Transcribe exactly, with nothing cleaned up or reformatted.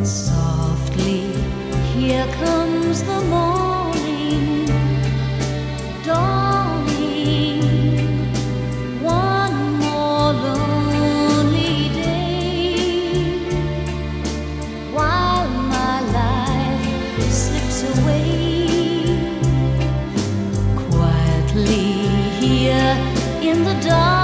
Softly, here comes the morning, dawning, one more lonely day, while my life slips away, quietly here in the dark.